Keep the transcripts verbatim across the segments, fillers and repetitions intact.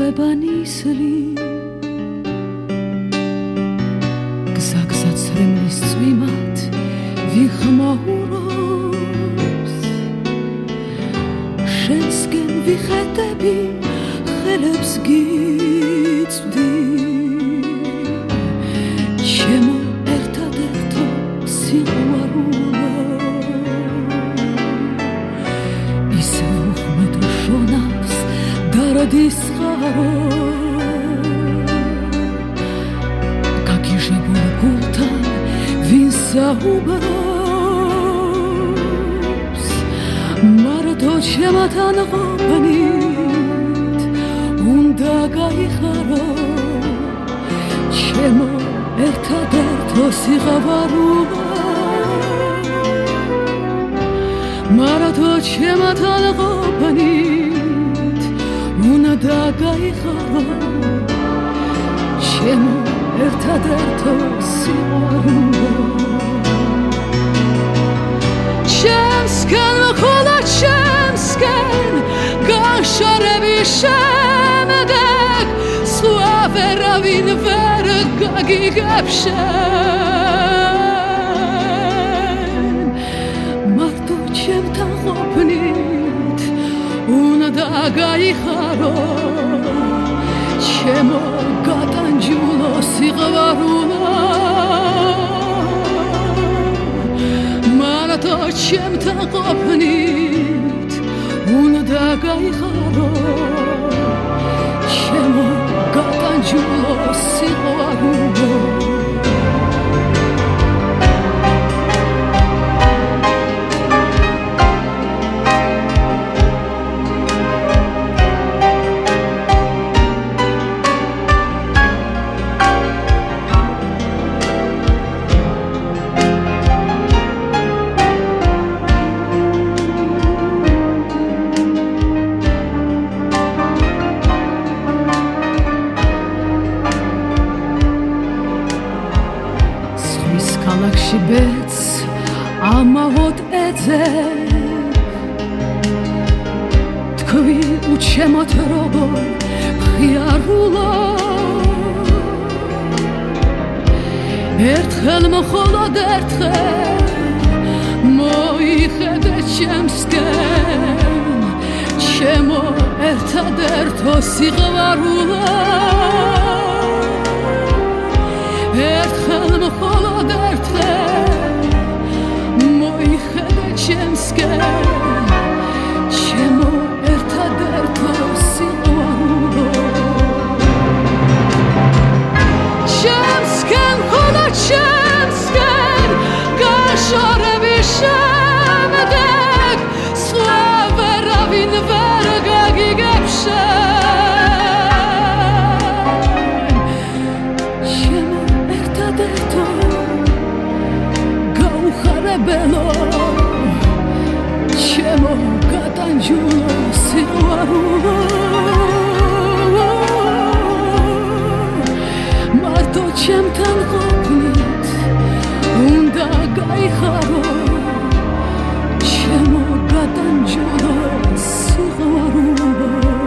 ლებანისლი გზაგზა ცრემლის წვიმად ვიხმაურობს შენსკენ ვიხედები ხელებს გიწვდი ჩემო ერთადერთო სიყვარულო ისე ვუხმედ შონავს დარდის ხარო გაგიჟებულ გულთან ვინ საუბრობს მარტო ჩემთან ყოფნით უნდა გაიხარო ჩემო ერთადერთო სიყვარულო მარტო ჩემთან ყოფნით უნდა გაიხარო ჩემო ერთადერთო სიყვარულო ჩემსკენ მხოლოდ ჩემსკენ განშორების შემდეგ სხვა ვერავინ ვერ გაგიგებს შენ მარტო ჩემთან ყოფნით უნდა გაიხარო ჩემო გატანჯულო სიყვარულო მარტო ჩემთან ყოფნით უნდა გაიხარო ჩემო გატანჯულო სიყვარულო ქალაქში ბეც ამაოდ ეძებ თქვი უჩემოთ როგორ ხიარულო ერთხელ მხოლოდ ერთხელ მოიხედე ჩემსკენ ჩემო ერთადერთო სიყვარულო ერთხელ მხოლოდ ერთხელ მოიხედე ჩემსკენ ჩემო ერთადერთო სიყვარულო ჩემსკენ მხოლოდ ჩემსკენ განშორების შემდეგ სხვა ვერავინ ვერ გაგიგებს ბელო ჩემო გატანჯულო სიყვარულო მარტო ჩემთან ყოფნით უნდა გაიხარო ჩემო გატანჯულო სიყვარულო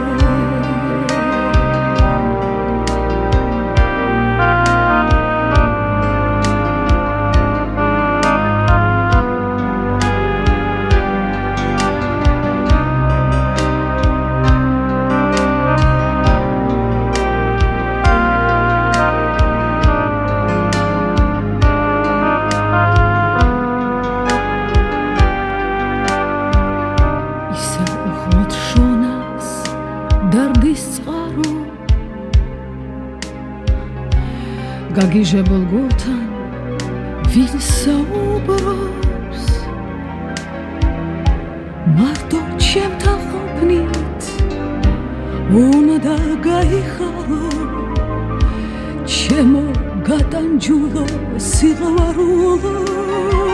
გაგიჟებულ გულთან ვინ საუბრობს მარტო ჩემთან ყოფნით უნდა გაიხარო ჩემო გატანჯულო სიყვარულო